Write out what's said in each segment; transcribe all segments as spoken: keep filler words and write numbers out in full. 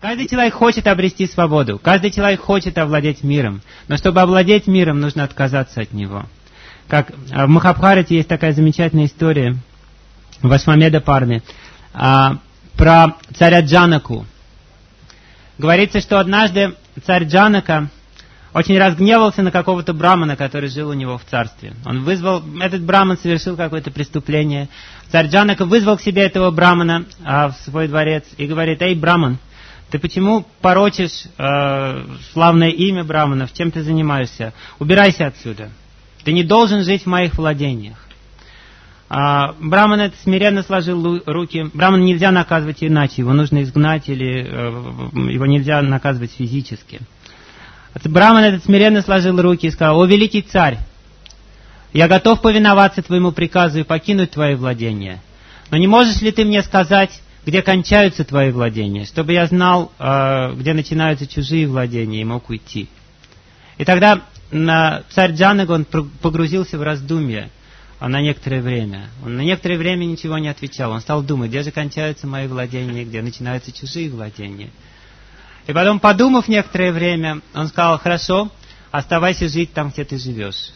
Каждый человек хочет обрести свободу, каждый человек хочет овладеть миром, но чтобы овладеть миром, нужно отказаться от него. Как в Махабхарате есть такая замечательная история в Ашвамеда Парне а, про царя Джанаку. Говорится, что однажды царь Джанака очень разгневался на какого-то брамана, который жил у него в царстве. Он вызвал, этот браман совершил какое-то преступление. Царь Джанака вызвал к себе этого брамана а, в свой дворец и говорит: «Эй, браман, ты почему порочишь э, славное имя браманов? Чем ты занимаешься? Убирайся отсюда. Ты не должен жить в моих владениях». А, браман это смиренно сложил руки. Брамана нельзя наказывать иначе, его нужно изгнать или э, его нельзя наказывать физически. Браман этот смиренно сложил руки и сказал: «О великий царь, я готов повиноваться твоему приказу и покинуть твои владения. Но не можешь ли ты мне сказать, где кончаются твои владения, чтобы я знал, э, где начинаются чужие владения и мог уйти?» И тогда на царь Джанака он погрузился в раздумье на некоторое время. Он на некоторое время ничего не отвечал. Он стал думать, где же кончаются мои владения, где начинаются чужие владения. И потом, подумав некоторое время, он сказал: «Хорошо, оставайся жить там, где ты живешь».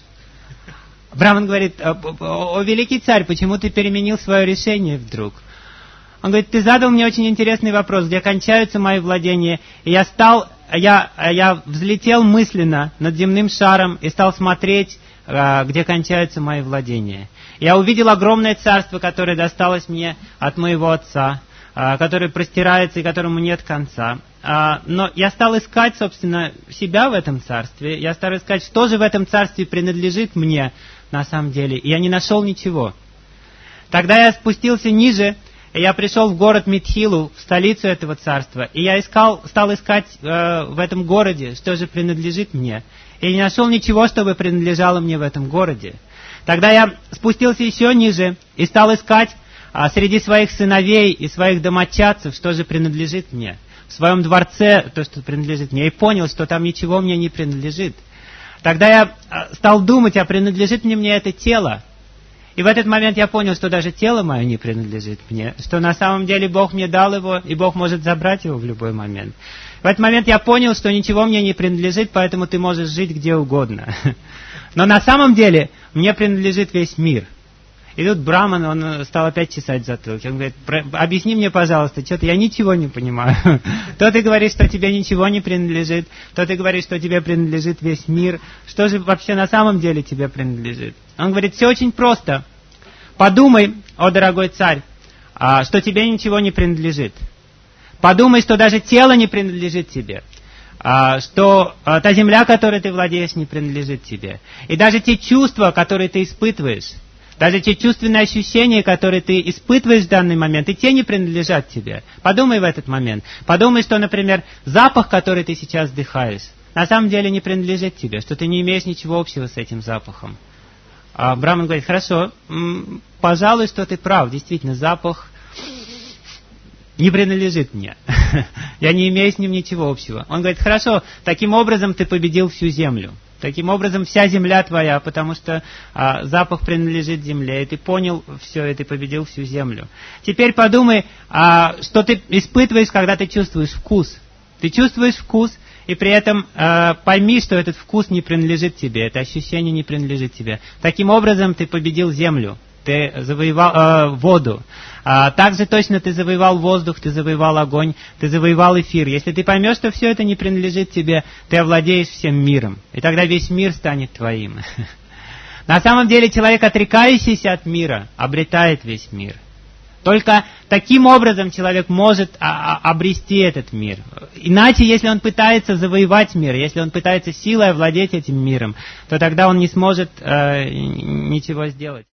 Браман говорит: «О, о, о великий царь, почему ты переменил свое решение вдруг?» Он говорит: «Ты задал мне очень интересный вопрос, где кончаются мои владения». И я стал, я, я взлетел мысленно над земным шаром и стал смотреть, где кончаются мои владения. Я увидел огромное царство, которое досталось мне от моего отца, которое простирается и которому нет конца. Но я стал искать, собственно, себя в этом царстве. Я стал искать, что же в этом царстве принадлежит мне на самом деле. И я не нашел ничего. Тогда я спустился ниже, и я пришел в город Митхилу, в столицу этого царства. И я искал, стал искать э, в этом городе, что же принадлежит мне. И не нашел ничего, чтобы принадлежало мне в этом городе. Тогда я спустился еще ниже и стал искать а, среди своих сыновей и своих домочадцев, что же принадлежит мне. В своем дворце то, что принадлежит мне. И понял, что там ничего мне не принадлежит. Тогда я стал думать, а принадлежит ли мне это тело. И в этот момент я понял, что даже тело мое не принадлежит мне. Что на самом деле Бог мне дал его, и Бог может забрать его в любой момент. В этот момент я понял, что ничего мне не принадлежит, поэтому ты можешь жить где угодно. Но на самом деле мне принадлежит весь мир. И тут Браман, он стал опять чесать затылки. Он говорит: «Объясни мне, пожалуйста, что-то я ничего не понимаю. То ты говоришь, что тебе ничего не принадлежит, то ты говоришь, что тебе принадлежит весь мир. Что же вообще на самом деле тебе принадлежит?» Он говорит: «Все очень просто. Подумай, о дорогой царь, что тебе ничего не принадлежит. Подумай, что даже тело не принадлежит тебе. Что та земля, которой ты владеешь, не принадлежит тебе. И даже те чувства, которые ты испытываешь, даже те чувственные ощущения, которые ты испытываешь в данный момент, и те не принадлежат тебе. Подумай в этот момент. Подумай, что, например, запах, который ты сейчас вдыхаешь, на самом деле не принадлежит тебе, что ты не имеешь ничего общего с этим запахом». А Браман говорит: «Хорошо, пожалуй, что ты прав. Действительно, запах не принадлежит мне. Я не имею с ним ничего общего». Он говорит: «Хорошо, таким образом ты победил всю землю. Таким образом, вся земля твоя, потому что а, запах принадлежит земле, и ты понял все, и ты победил всю землю. Теперь подумай, а, что ты испытываешь, когда ты чувствуешь вкус. Ты чувствуешь вкус, и при этом а, пойми, что этот вкус не принадлежит тебе, это ощущение не принадлежит тебе. Таким образом, ты победил землю. Ты завоевал э, воду. А, также точно ты завоевал воздух, ты завоевал огонь, ты завоевал эфир. Если ты поймешь, что все это не принадлежит тебе, ты овладеешь всем миром. И тогда весь мир станет твоим». На самом деле человек, отрекающийся от мира, обретает весь мир. Только таким образом человек может а, а, обрести этот мир. Иначе, если он пытается завоевать мир, если он пытается силой овладеть этим миром, то тогда он не сможет э, ничего сделать.